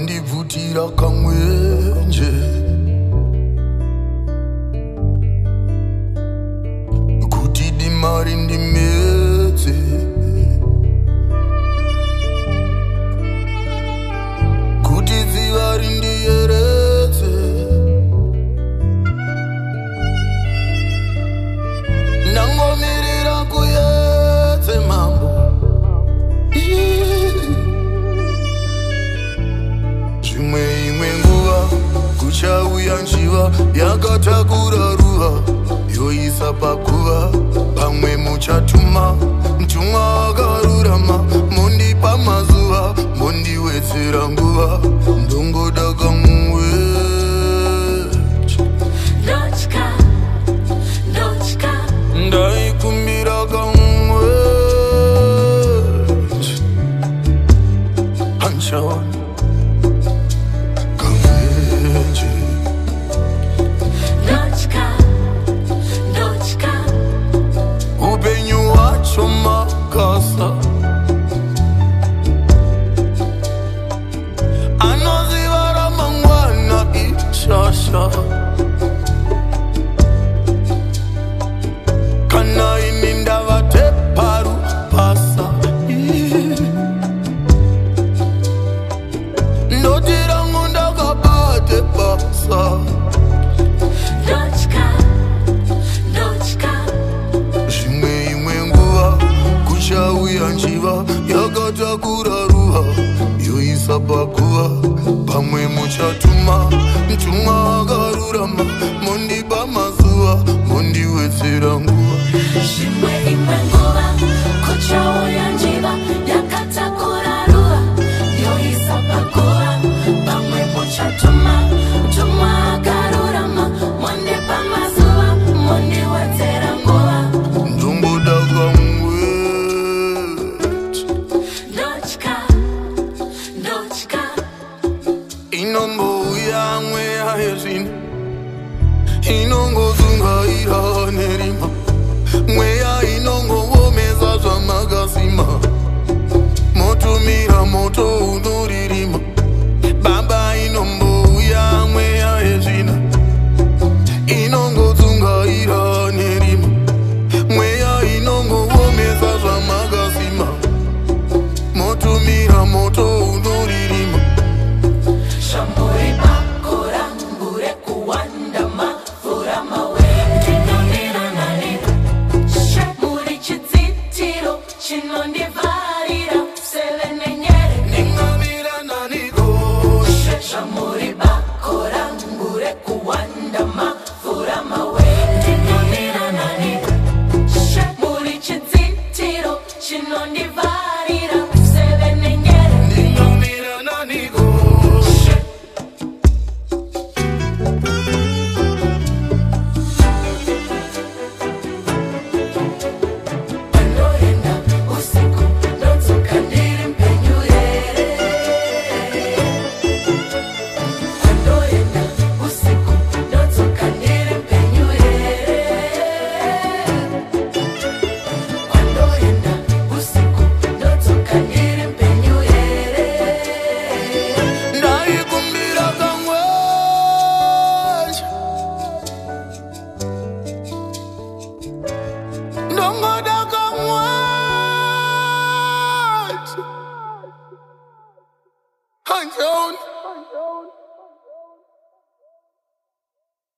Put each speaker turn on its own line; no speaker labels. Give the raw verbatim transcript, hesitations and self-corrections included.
ndibvutira kamwenje kuti dimari ndimedze kuti dziva rindieredze ndangomirira kuyedze mambo zvimwe imwe nguva kuchauya njiva yakatakura ruva yoisa pakuva pamwe muchatuma mtumwa akarurama mondipa mazuva mondiwedzera nguva ndongoda kamwe ndaikumbira kamwe hanchaona anozivara mangwana ishasha kana ini ndavate paru pasa ndotirangu ndakabate basa zvimwe imwe nguva kuchauya njiva yakatakura ruva yoisa pakuva pamwe muchatuma mtumwa akarurama mondipa mazuva mondiwedzera nguva
zvimwe imwe nguva kuchauya njiva yakatakura ruva yoisa pakuva pamwe muchatuma mtumwa akarurama mondipa mazuva mondiwedzera nguva
ndongoda kamwe inombouya mweya yezvino inongodzungaira nerima mweya inongovomesa zvamakasima motumira moto unoririma baba inombouya mweya yezvino inongodzungaira nerima mweya inongovomesa zvamakasima motumira moto unoririma
Shamburi bakora ngure kuwanda mafura mawe ndinonira nani muri chitsitiro chinondivarira sevenenyere
ndinonira nani go
Shamburi bakora ngure kuwanda mafura mawe ndinonira nani muri chitsitiro chinondivarira sevenenyere
ndinonira nani go ndongoda kamwe hanchaona